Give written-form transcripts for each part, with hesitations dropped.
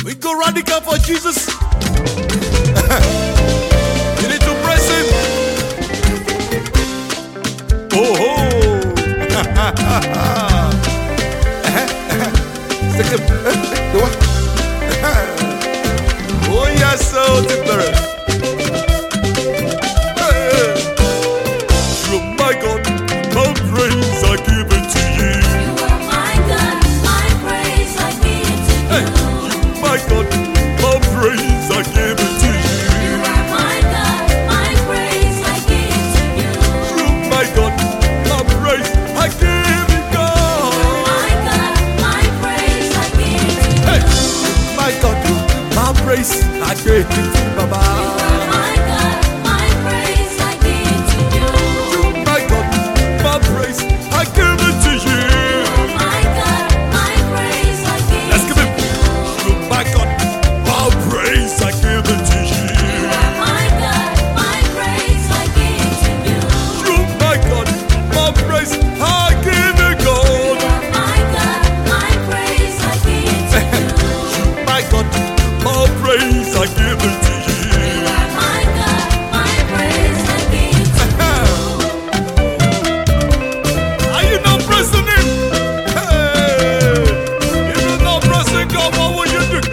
We go radical for Jesus. You need to praise him. Oh ho. Oh yes, so different. You are my God, my praise I give it to you. You are my God, my praise I give it to you. My God, my praise I give it to you. You are my God, my praise I give it to you. My God, my praise I give it, God. My God, my praise I give it to you. My God, my praise I give it to Baba. My God, my praise I give it to you. My God, my praise I give it to you. My God, my praise I give it Let's give him. My God, my praise I give it to you. My God, my praise I give it to you. My God, my praise I give it, God. My God, my praise I give it to you. My God, my praise I give it to you. My God, my praise I give it to you. Are you not praising him? Hey, if you're not praising God, what will you do?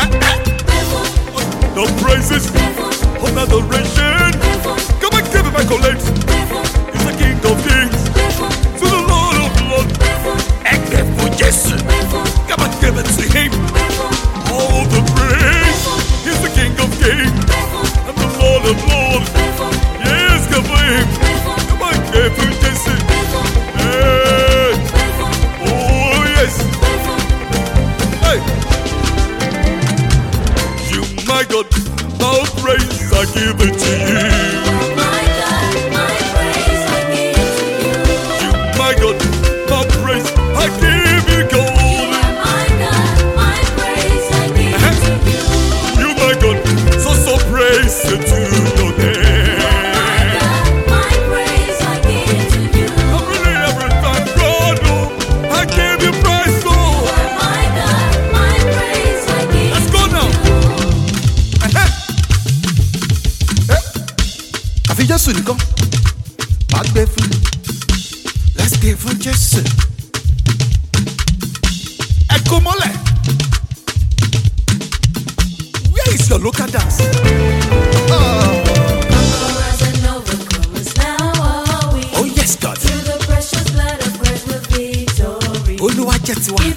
The praises of adoration. Come and give him accolades. He's the King of Kings, to the Lord of Lords. And give for Jesus. Come and give it to him. All the praise. He's the King of Kings and the Lord of Lords. Yes, give him. Come and give for Jesus. Hey. Oh yes. Hey. You, my God, my praise I give it to you. My God, my praise I give it to you. You, my God, my praise I give you, God. My God, my praise I give it to you. You, my God, so praise to your name. My God, my praise I give it to you. I'm really every time, God, oh, I give you praise, oh. My God, my praise I give Let's it go to now. Àfi Jésù nìkan, wàá gbé fún. Let's give fún Jésù. Ẹ kó mọ́lẹ̀. Where is your local dance? Conquerors and overcomers now are we. Oh yes, God. Through the precious blood of Christ with victory. Olúwa jẹ́ tiwa.